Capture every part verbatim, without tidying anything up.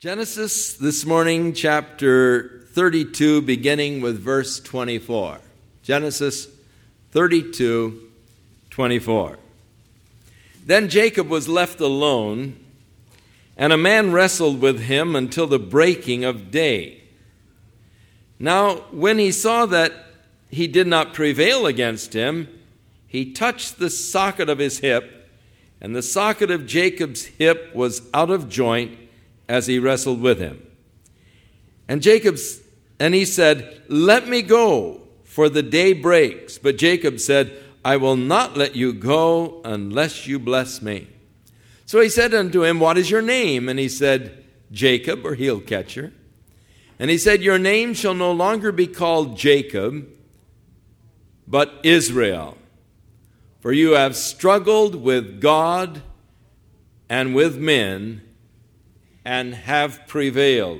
Genesis this morning, chapter thirty-two, beginning with verse twenty-four. Genesis thirty-two, twenty-four. Then Jacob was left alone, and a man wrestled with him until the breaking of day. Now, when he saw that he did not prevail against him, he touched the socket of his hip, and the socket of Jacob's hip was out of joint as he wrestled with him. And Jacob's and he said, "Let me go, for the day breaks." But Jacob said, "I will not let you go unless you bless me." So he said unto him, "What is your name?" And he said, "Jacob," or heel catcher. And he said, "Your name shall no longer be called Jacob, but Israel. For you have struggled with God and with men, and have prevailed."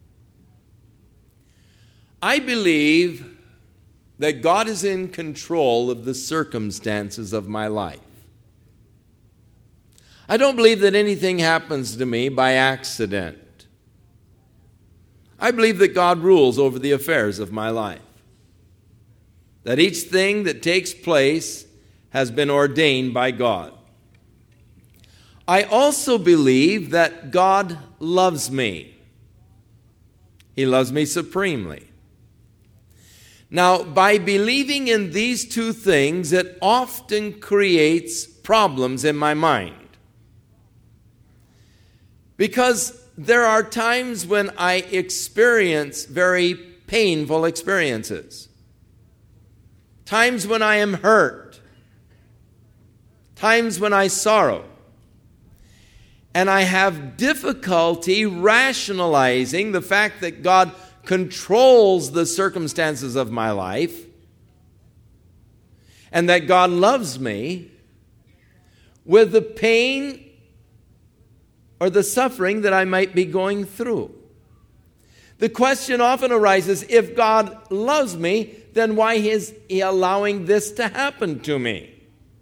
I believe that God is in control of the circumstances of my life. I don't believe that anything happens to me by accident. I believe that God rules over the affairs of my life, that each thing that takes place has been ordained by God. I also believe that God loves me. He loves me supremely. Now, by believing in these two things, it often creates problems in my mind. Because there are times when I experience very painful experiences. Times when I am hurt. Times when I sorrow. And I have difficulty rationalizing the fact that God controls the circumstances of my life and that God loves me with the pain or the suffering that I might be going through. The question often arises, if God loves me, then why is He allowing this to happen to me?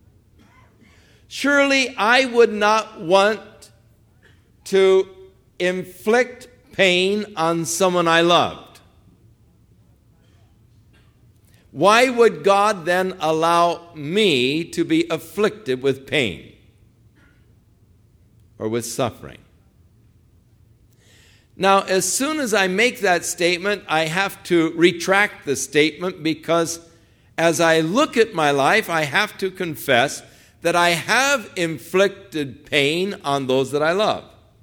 Surely I would not want to inflict pain on someone I loved. Why would God then allow me to be afflicted with pain or with suffering? Now, as soon as I make that statement, I have to retract the statement, because as I look at my life, I have to confess that I have inflicted pain on those that I love.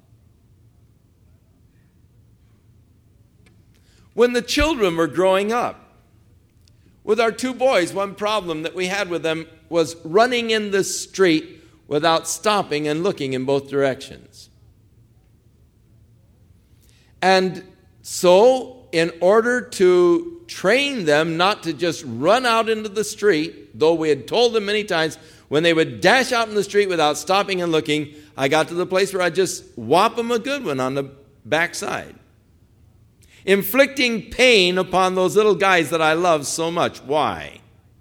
When the children were growing up, with our two boys, one problem that we had with them was running in the street without stopping and looking in both directions. And so, in order to train them not to just run out into the street, though we had told them many times, when they would dash out in the street without stopping and looking, I got to the place where I just whop them a good one on the backside. Inflicting pain upon those little guys that I love so much. Why?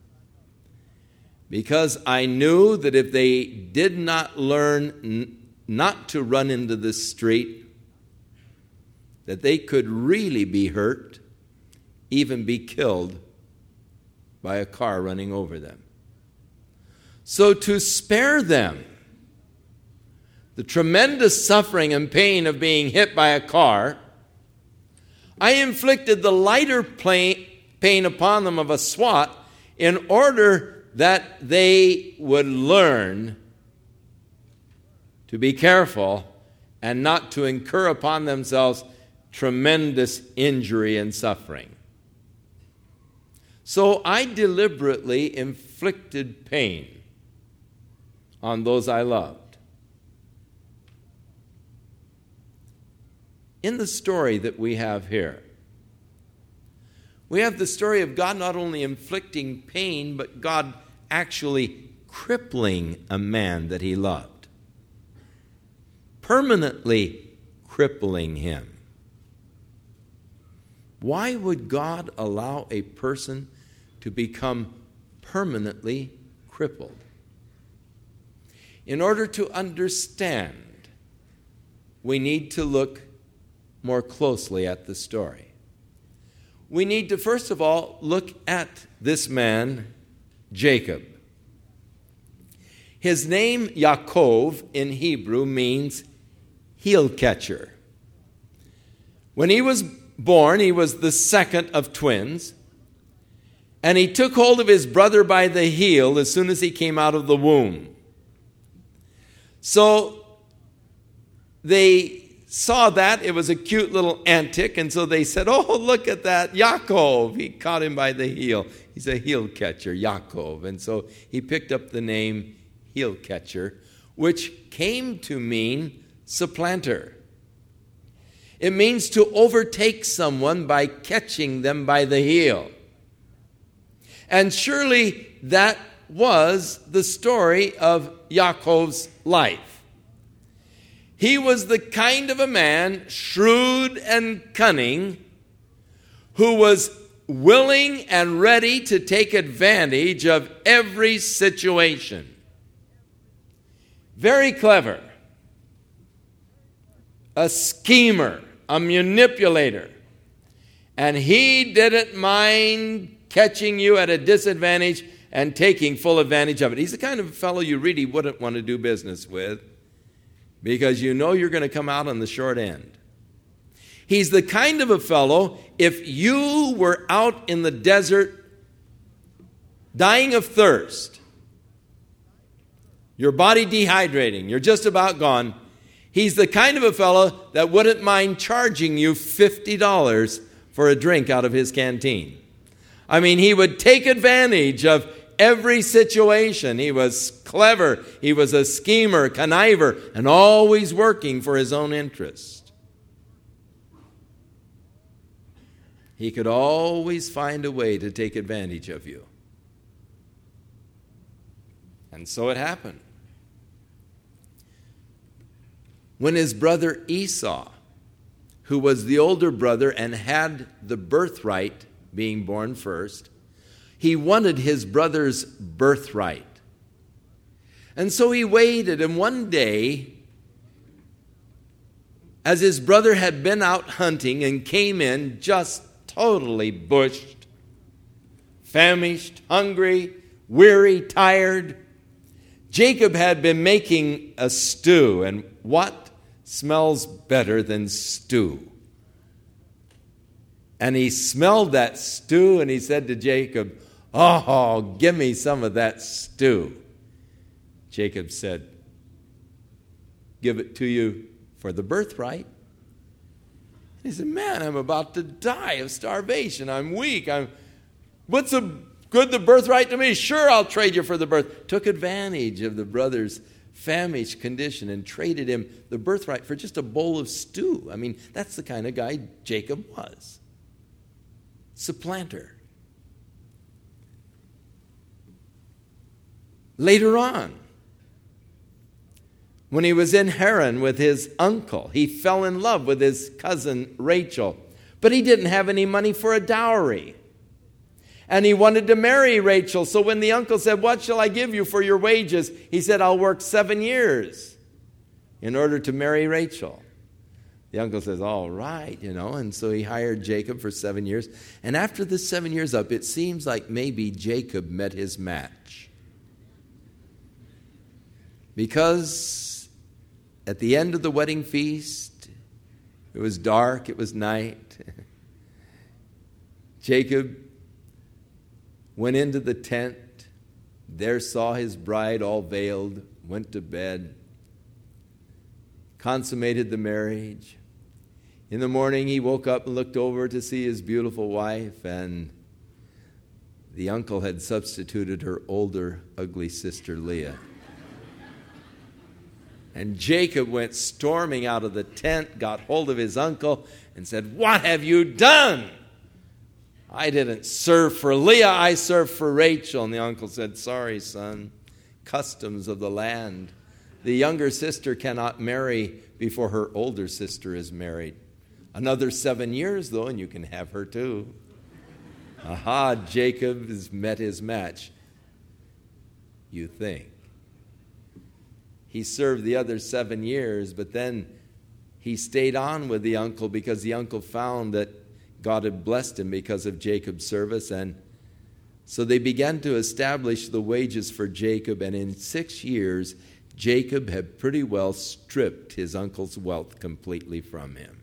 Because I knew that if they did not learn n- not to run into the street, that they could really be hurt, even be killed by a car running over them. So to spare them the tremendous suffering and pain of being hit by a car, I inflicted the lighter pain upon them of a swat in order that they would learn to be careful and not to incur upon themselves tremendous injury and suffering. So I deliberately inflicted pain on those I loved. In the story that we have here, we have the story of God not only inflicting pain, but God actually crippling a man that He loved. Permanently crippling him. Why would God allow a person to become permanently crippled? In order to understand, we need to look more closely at the story. We need to first of all look at this man, Jacob. His name, Yaakov, in Hebrew means heel catcher. When he was born, he was the second of twins, and he took hold of his brother by the heel as soon as he came out of the womb. So they saw that. It was a cute little antic, and so they said, oh, look at that, Yaakov. He caught him by the heel. He's a heel catcher, Yaakov. And so he picked up the name heel catcher, which came to mean supplanter. It means to overtake someone by catching them by the heel. And surely that was the story of Yaakov's life. He was the kind of a man, shrewd and cunning, who was willing and ready to take advantage of every situation. Very clever. A schemer, a manipulator. And he didn't mind catching you at a disadvantage and taking full advantage of it. He's the kind of fellow you really wouldn't want to do business with, because you know you're going to come out on the short end. He's the kind of a fellow, if you were out in the desert dying of thirst, your body dehydrating, you're just about gone, he's the kind of a fellow that wouldn't mind charging you fifty dollars for a drink out of his canteen. I mean, he would take advantage of every situation. He was clever. He was a schemer, conniver, and always working for his own interest. He could always find a way to take advantage of you. And so it happened. When his brother Esau, who was the older brother and had the birthright, being born first, he wanted his brother's birthright. And so he waited, and one day, as his brother had been out hunting and came in just totally bushed, famished, hungry, weary, tired, Jacob had been making a stew, and what smells better than stew? And he smelled that stew, and he said to Jacob, oh, give me some of that stew. Jacob said, give it to you for the birthright. He said, man, I'm about to die of starvation. I'm weak. I'm. What's a good the birthright to me? Sure, I'll trade you for the birth. Took advantage of the brother's famished condition and traded him the birthright for just a bowl of stew. I mean, that's the kind of guy Jacob was. Supplanter. Later on, when he was in Haran with his uncle, he fell in love with his cousin Rachel, but he didn't have any money for a dowry. And he wanted to marry Rachel, so when the uncle said, what shall I give you for your wages? He said, I'll work seven years in order to marry Rachel. The uncle says, all right, you know, and so he hired Jacob for seven years. And after the seven years up, it seems like maybe Jacob met his match. Because at the end of the wedding feast, it was dark, it was night. Jacob went into the tent, there saw his bride all veiled, went to bed, consummated the marriage. In the morning, he woke up and looked over to see his beautiful wife, and the uncle had substituted her older, ugly sister, Leah. And Jacob went storming out of the tent, got hold of his uncle, and said, what have you done? I didn't serve for Leah, I served for Rachel. And the uncle said, sorry, son, customs of the land. The younger sister cannot marry before her older sister is married. Another seven years, though, and you can have her too. Aha, Jacob has met his match. You think. He served the other seven years, but then he stayed on with the uncle because the uncle found that God had blessed him because of Jacob's service. And so they began to establish the wages for Jacob. And in six years, Jacob had pretty well stripped his uncle's wealth completely from him.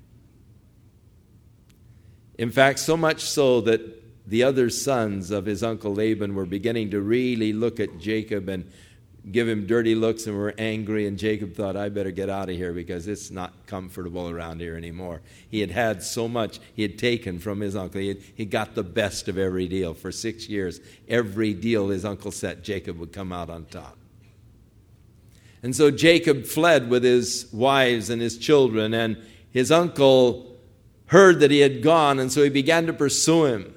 In fact, so much so that the other sons of his uncle Laban were beginning to really look at Jacob and give him dirty looks and were angry. And Jacob thought, I better get out of here because it's not comfortable around here anymore. He had had so much he had taken from his uncle. He, had, he got the best of every deal. For six years, every deal his uncle set, Jacob would come out on top. And so Jacob fled with his wives and his children, and his uncle heard that he had gone, and so he began to pursue him.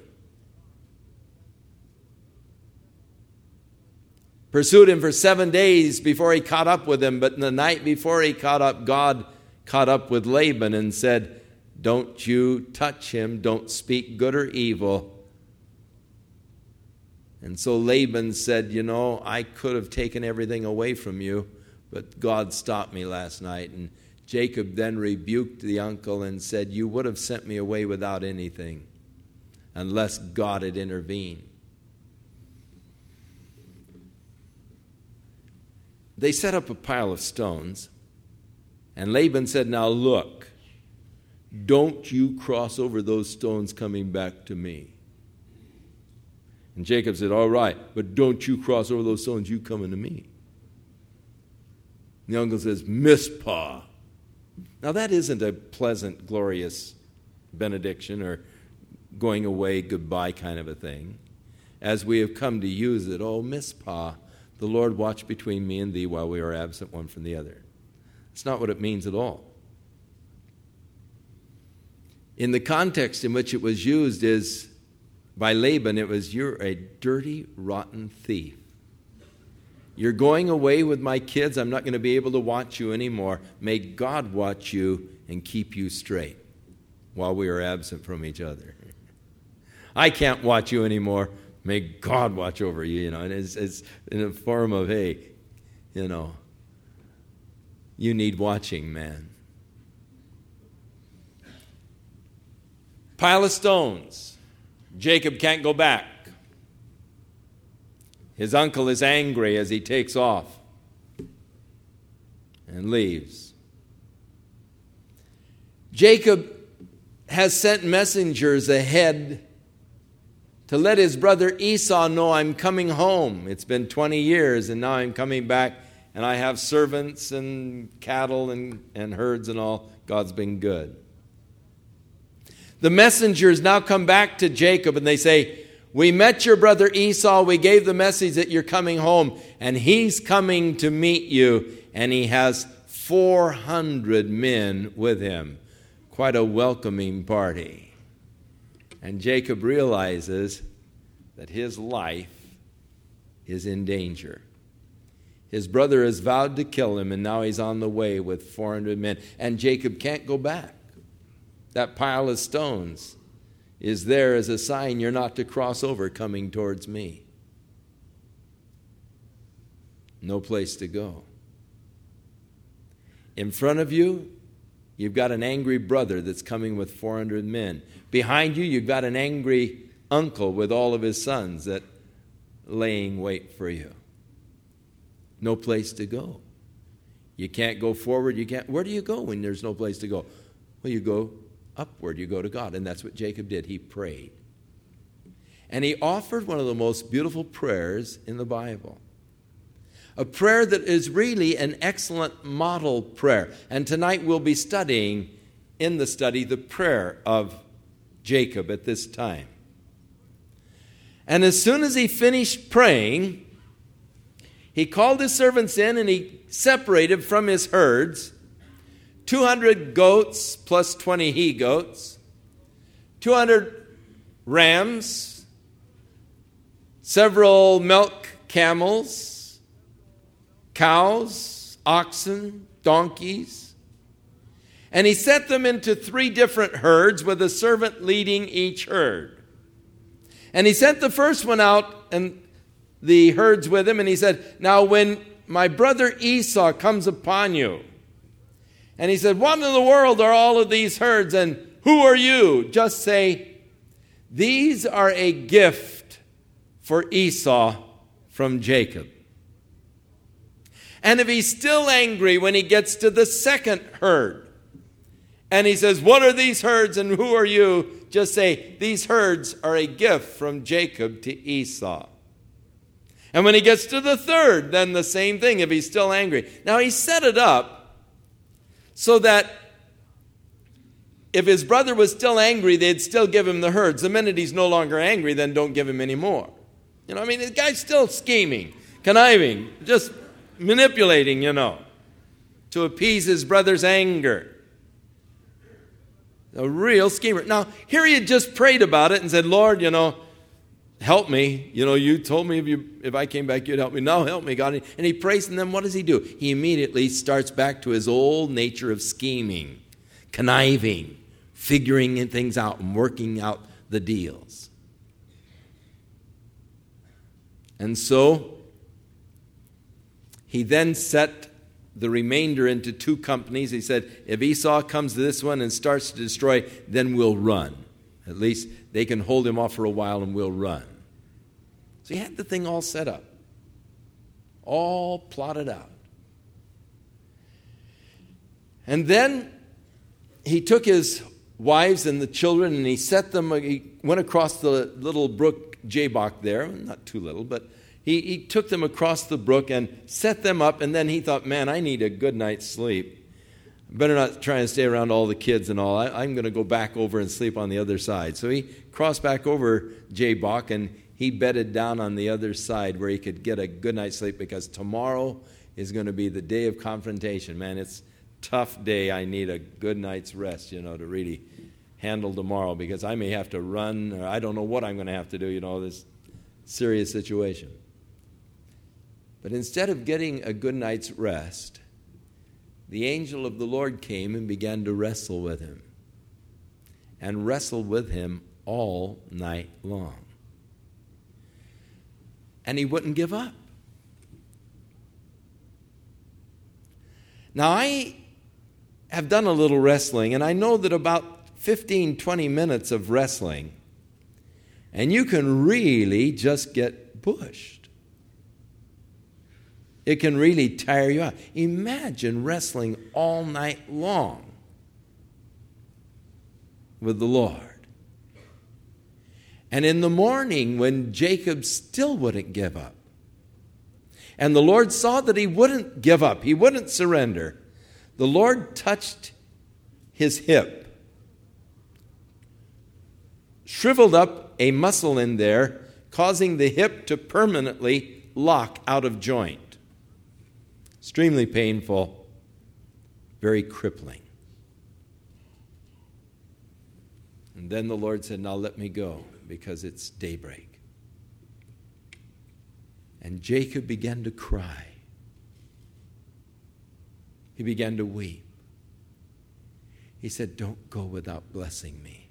Pursued him for seven days before he caught up with him, but the night before he caught up, God caught up with Laban and said, don't you touch him, don't speak good or evil. And so Laban said, you know, I could have taken everything away from you, but God stopped me last night. And Jacob then rebuked the uncle and said, you would have sent me away without anything unless God had intervened. They set up a pile of stones, and Laban said, now look, don't you cross over those stones coming back to me. And Jacob said, all right, but don't you cross over those stones, you coming to me. The uncle says, Mizpah. Now that isn't a pleasant, glorious benediction or going away, goodbye kind of a thing. As we have come to use it, oh, Mizpah, the Lord watched between me and thee while we are absent one from the other. It's not what it means at all. In the context in which it was used is, by Laban, it was, you're a dirty, rotten thief. You're going away with my kids. I'm not going to be able to watch you anymore. May God watch you and keep you straight while we are absent from each other. I can't watch you anymore. May God watch over you, you know. And it's, it's in a form of, hey, you know, you need watching, man. Pile of stones. Jacob can't go back. His uncle is angry as he takes off and leaves. Jacob has sent messengers ahead to let his brother Esau know, I'm coming home. It's been twenty years and now I'm coming back and I have servants and cattle and, and herds and all. God's been good. The messengers now come back to Jacob and they say, we met your brother Esau. We gave the message that you're coming home and he's coming to meet you and he has four hundred men with him. Quite a welcoming party. And Jacob realizes that his life is in danger. His brother has vowed to kill him, and now he's on the way with four hundred men. And Jacob can't go back. That pile of stones is there as a sign you're not to cross over coming towards me. No place to go. In front of you, you've got an angry brother that's coming with four hundred men. Behind you, you've got an angry uncle with all of his sons that laying wait for you. No place to go. You can't go forward. You can't. Where do you go when there's no place to go? Well, you go upward. You go to God. And that's what Jacob did. He prayed. And he offered one of the most beautiful prayers in the Bible. A prayer that is really an excellent model prayer. And tonight we'll be studying in the study the prayer of Jacob at this time. And as soon as he finished praying, he called his servants in and he separated from his herds two hundred goats plus twenty he-goats, two hundred rams, several milk camels, cows, oxen, donkeys. And he set them into three different herds with a servant leading each herd. And he sent the first one out and the herds with him. And he said, now when my brother Esau comes upon you And he said, what in the world are all of these herds, and who are you? Just say, these are a gift for Esau from Jacob. And if he's still angry when he gets to the second herd, and he says, what are these herds and who are you? Just say, these herds are a gift from Jacob to Esau. And when he gets to the third, then the same thing if he's still angry. Now he set it up so that if his brother was still angry, they'd still give him the herds. The minute he's no longer angry, then don't give him any more. You know, I mean, the guy's still scheming, conniving, just manipulating, you know, to appease his brother's anger. A real schemer. Now, here he had just prayed about it and said, Lord, you know, help me. You know, you told me if you if I came back, you'd help me. Now help me, God. And he prays, and then what does he do? He immediately starts back to his old nature of scheming, conniving, figuring things out and working out the deals. And so he then set the remainder into two companies. He said, if Esau comes to this one and starts to destroy, then we'll run. At least they can hold him off for a while and we'll run. So he had the thing all set up, all plotted out. And then he took his wives and the children and he set them, he went across the little brook Jabbok there, not too little, but he, he took them across the brook and set them up, and then he thought, man, I need a good night's sleep. Better not try and stay around all the kids and all. I, I'm going to go back over and sleep on the other side. So he crossed back over Jabbok and he bedded down on the other side where he could get a good night's sleep, because tomorrow is going to be the day of confrontation. Man, it's a tough day. I need a good night's rest, you know, to really handle tomorrow, because I may have to run, or I don't know what I'm going to have to do, you know, this serious situation. But instead of getting a good night's rest, the angel of the Lord came and began to wrestle with him, and wrestled with him all night long. And he wouldn't give up. Now, I have done a little wrestling, and I know that about fifteen, twenty minutes of wrestling, and you can really just get pushed. It can really tire you out. Imagine wrestling all night long with the Lord. And in the morning, when Jacob still wouldn't give up, and the Lord saw that he wouldn't give up, he wouldn't surrender, the Lord touched his hip, shriveled up a muscle in there, causing the hip to permanently lock out of joint. Extremely painful, very crippling. And then the Lord said, now let me go, because it's daybreak. And Jacob began to cry. He began to weep. He said, don't go without blessing me.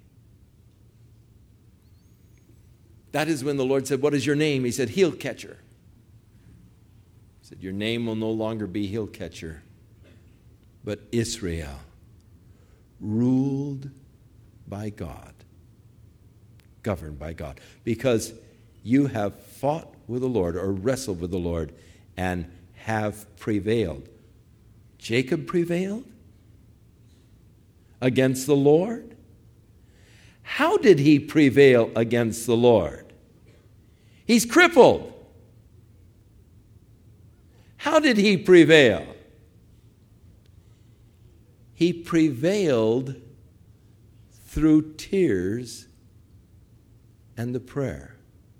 That is when the Lord said, what is your name? He said, Heel Catcher. He said, your name will no longer be Heel Catcher, but Israel, ruled by God, governed by God, because you have fought with the Lord, or wrestled with the Lord, and have prevailed. Jacob prevailed against the Lord? How did he prevail against the Lord? He's crippled. How did he prevail? He prevailed through tears and the prayer.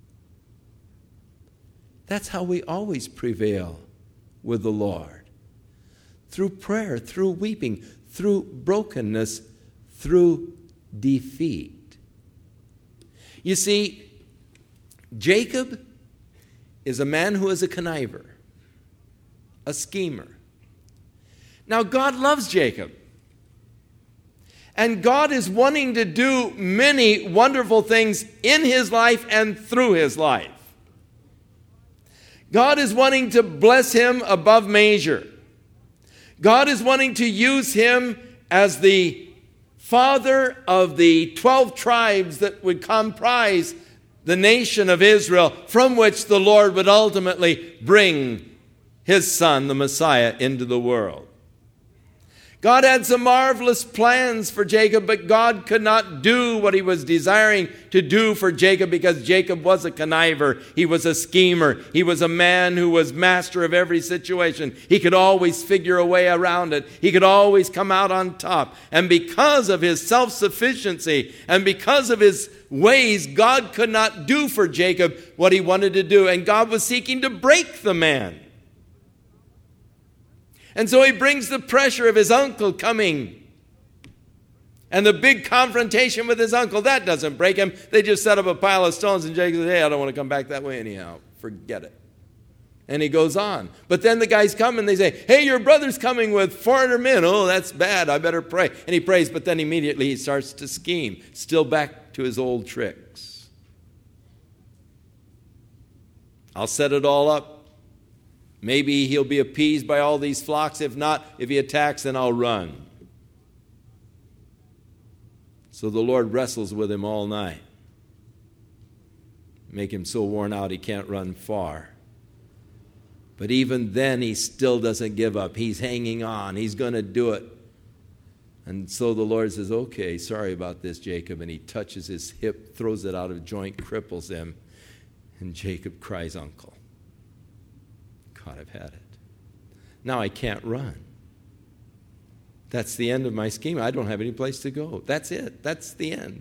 That's how we always prevail with the Lord. Through prayer, through weeping, through brokenness, through defeat. You see, Jacob is a man who is a conniver, a schemer. Now, God loves Jacob. And God is wanting to do many wonderful things in his life and through his life. God is wanting to bless him above measure. God is wanting to use him as the father of the twelve tribes that would comprise the nation of Israel, from which the Lord would ultimately bring his son, the Messiah, into the world. God had some marvelous plans for Jacob, but God could not do what he was desiring to do for Jacob because Jacob was a conniver. He was a schemer. He was a man who was master of every situation. He could always figure a way around it. He could always come out on top. And because of his self-sufficiency and because of his ways, God could not do for Jacob what he wanted to do. And God was seeking to break the man. And so he brings the pressure of his uncle coming. And the big confrontation with his uncle, that doesn't break him. They just set up a pile of stones and Jacob says, hey, I don't want to come back that way anyhow. Forget it. And he goes on. But then the guys come and they say, hey, your brother's coming with four hundred men. Oh, that's bad. I better pray. And he prays, but then immediately he starts to scheme. Still back to his old tricks. I'll set it all up. Maybe he'll be appeased by all these flocks. If not, if he attacks, then I'll run. So the Lord wrestles with him all night. Make him so worn out he can't run far. But even then, he still doesn't give up. He's hanging on. He's going to do it. And so the Lord says, okay, sorry about this, Jacob. And he touches his hip, throws it out of joint, cripples him. And Jacob cries, uncle. God, I've had it. Now I can't run. That's the end of my scheme. I don't have any place to go. That's it. That's the end.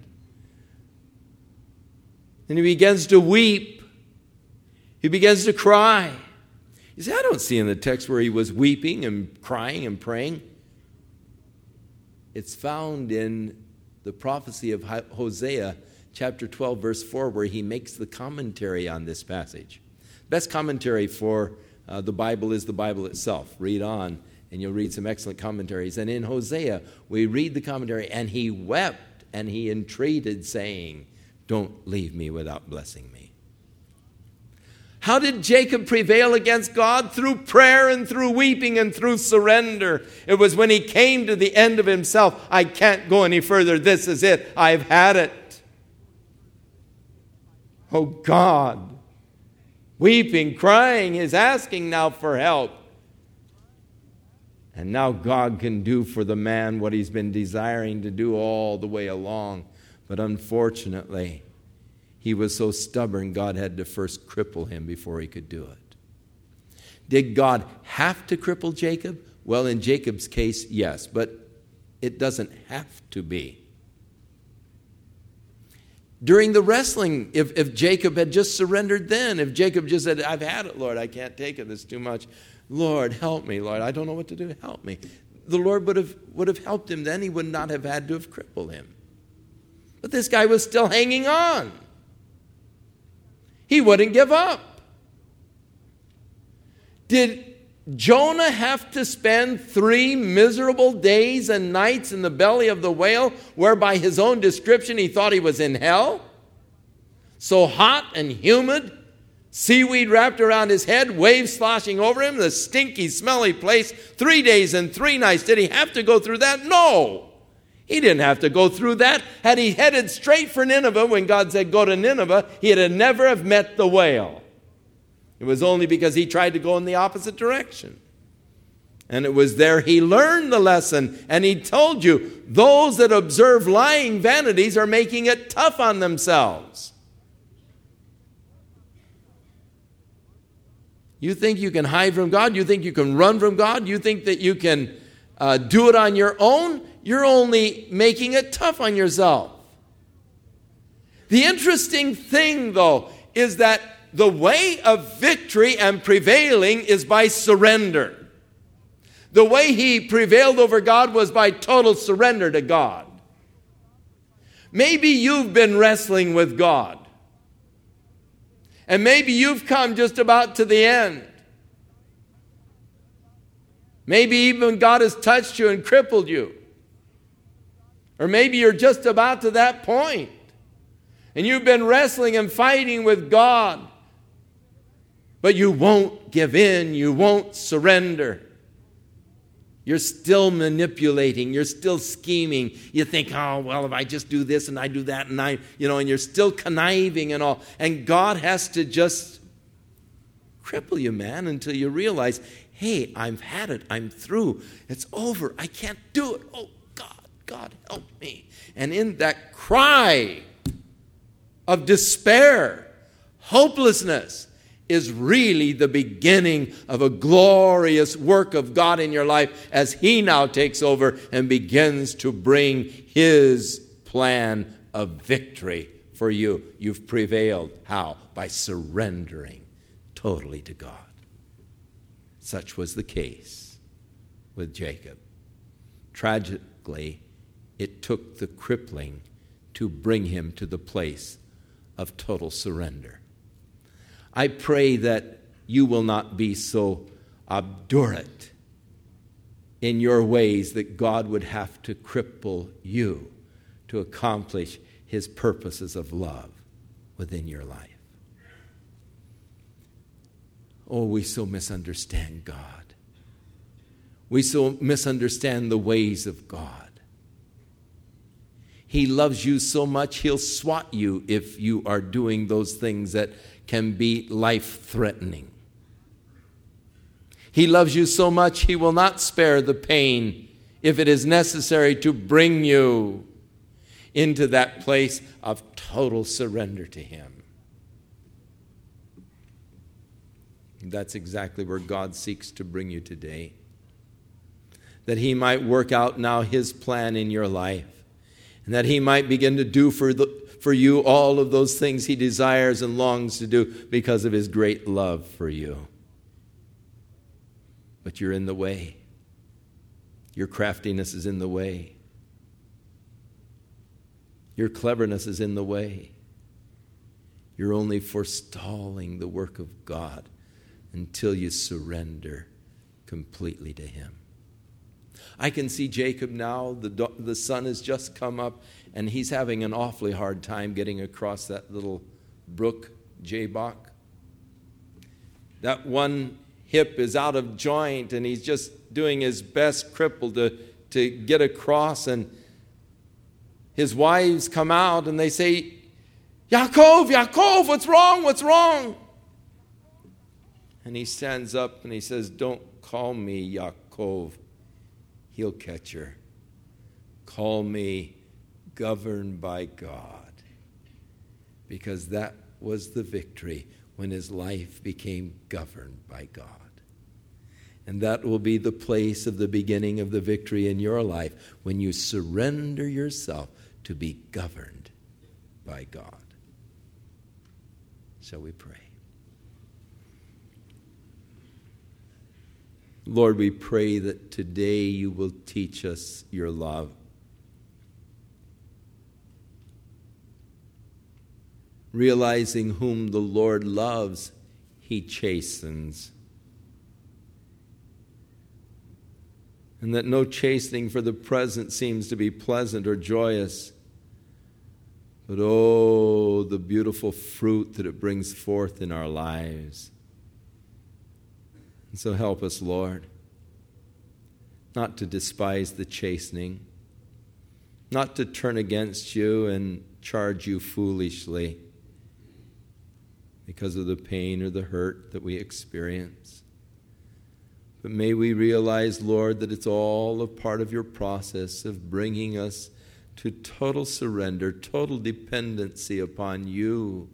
And he begins to weep. He begins to cry. You say, I don't see in the text where he was weeping and crying and praying. It's found in the prophecy of Hosea, chapter twelve, verse four, where he makes the commentary on this passage. Best commentary for Uh, the Bible is the Bible itself. Read on, and you'll read some excellent commentaries. And in Hosea, we read the commentary, and he wept and he entreated, saying, don't leave me without blessing me. How did Jacob prevail against God? Through prayer and through weeping and through surrender. It was when he came to the end of himself. I can't go any further. This is it. I've had it. Oh God. Weeping, crying, is asking now for help. And now God can do for the man what he's been desiring to do all the way along. But unfortunately, he was so stubborn, God had to first cripple him before he could do it. Did God have to cripple Jacob? Well, in Jacob's case, yes, but it doesn't have to be. During the wrestling, if, if Jacob had just surrendered then, if Jacob just said, I've had it, Lord, I can't take it, this is too much. Lord, help me, Lord, I don't know what to do, help me. The Lord would have, would have helped him then. He would not have had to have crippled him. But this guy was still hanging on. He wouldn't give up. Did Jonah have to spend three miserable days and nights in the belly of the whale, where by his own description he thought he was in hell? So hot and humid, seaweed wrapped around his head, waves sloshing over him, the stinky, smelly place, three days and three nights. Did he have to go through that? No. He didn't have to go through that. Had he headed straight for Nineveh when God said go to Nineveh, he'd have never have met the whale. It was only because he tried to go in the opposite direction. And it was there he learned the lesson. And he told you, those that observe lying vanities are making it tough on themselves. You think you can hide from God? You think you can run from God? You think that you can uh, do it on your own? You're only making it tough on yourself. The interesting thing, though, is that the way of victory and prevailing is by surrender. The way he prevailed over God was by total surrender to God. Maybe you've been wrestling with God. And maybe you've come just about to the end. Maybe even God has touched you and crippled you. Or maybe you're just about to that point. And you've been wrestling and fighting with God. But you won't give in. You won't surrender. You're still manipulating. You're still scheming. You think, oh, well, if I just do this and I do that and I, you know, and you're still conniving and all. And God has to just cripple you, man, until you realize, hey, I've had it. I'm through. It's over. I can't do it. Oh, God, God, help me. And in that cry of despair, hopelessness, is really the beginning of a glorious work of God in your life as He now takes over and begins to bring His plan of victory for you. You've prevailed. How? By surrendering totally to God. Such was the case with Jacob. Tragically, it took the crippling to bring him to the place of total surrender. I pray that you will not be so obdurate in your ways that God would have to cripple you to accomplish His purposes of love within your life. Oh, we so misunderstand God. We so misunderstand the ways of God. He loves you so much, He'll swat you if you are doing those things that can be life-threatening. He loves you so much, He will not spare the pain if it is necessary to bring you into that place of total surrender to Him. That's exactly where God seeks to bring you today. That He might work out now His plan in your life. And that He might begin to do for the, for you all of those things He desires and longs to do because of His great love for you. But you're in the way. Your craftiness is in the way. Your cleverness is in the way. You're only forestalling the work of God until you surrender completely to Him. I can see Jacob now. The, the sun has just come up, and he's having an awfully hard time getting across that little brook, Jabbok. That one hip is out of joint, and he's just doing his best, crippled, to, to get across. And his wives come out, and they say, Yaakov, Yaakov, what's wrong, what's wrong? And he stands up, and he says, don't call me Yaakov. He'll catch her. Call me governed by God. Because that was the victory when his life became governed by God. And that will be the place of the beginning of the victory in your life when you surrender yourself to be governed by God. Shall we pray? Lord, we pray that today you will teach us your love. Realizing whom the Lord loves, He chastens. And that no chastening for the present seems to be pleasant or joyous. But oh, the beautiful fruit that it brings forth in our lives. And so help us, Lord, not to despise the chastening, not to turn against you and charge you foolishly because of the pain or the hurt that we experience. But may we realize, Lord, that it's all a part of your process of bringing us to total surrender, total dependency upon you,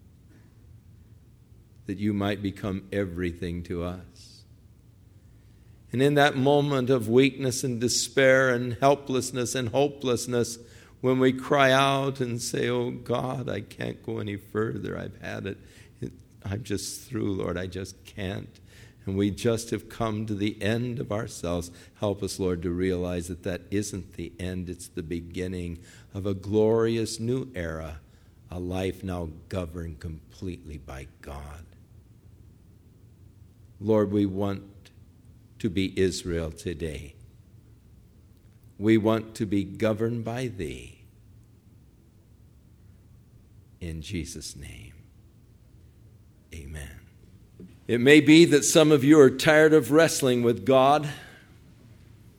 that you might become everything to us. And in that moment of weakness and despair and helplessness and hopelessness, when we cry out and say, oh God, I can't go any further, I've had it, it I'm just through, Lord, I just can't. And we just have come to the end of ourselves. Help us, Lord, to realize that that isn't the end, it's the beginning of a glorious new era, a life now governed completely by God. Lord, we want to be Israel today. We want to be governed by Thee. In Jesus' name, amen. It may be that some of you are tired of wrestling with God.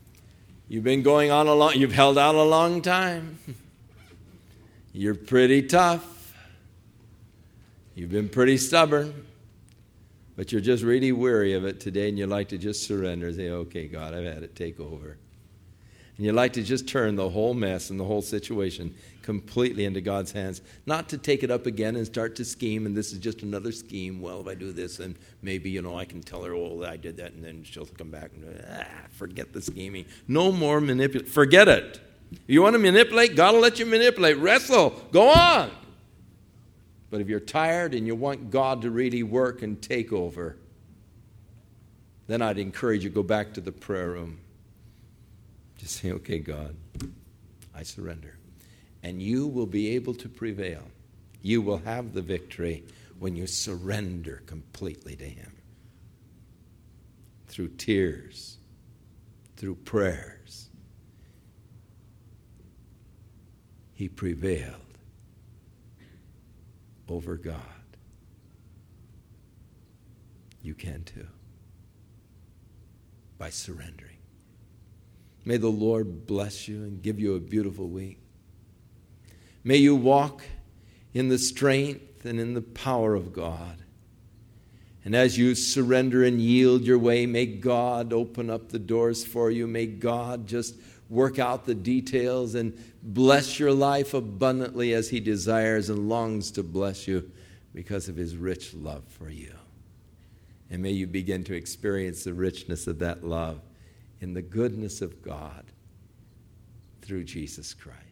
You've been going on a long, you've held out a long time. You're pretty tough. You've been pretty stubborn. But you're just really weary of it today, and you'd like to just surrender and say, okay, God, I've had it take over. And you'd like to just turn the whole mess and the whole situation completely into God's hands. Not to take it up again and start to scheme, and this is just another scheme. Well, if I do this, then maybe, you know, I can tell her, oh, I did that, and then she'll come back and, ah, forget the scheming. No more manipulate. Forget it. You want to manipulate? God will let you manipulate. Wrestle. Go on. But if you're tired and you want God to really work and take over, then I'd encourage you to go back to the prayer room. Just say, okay, God, I surrender. And you will be able to prevail. You will have the victory when you surrender completely to Him. Through tears, through prayers. He prevailed over God. You can too. By surrendering. May the Lord bless you and give you a beautiful week. May you walk in the strength and in the power of God. And as you surrender and yield your way, may God open up the doors for you. May God just work out the details and bless your life abundantly as He desires and longs to bless you because of His rich love for you. And may you begin to experience the richness of that love in the goodness of God through Jesus Christ.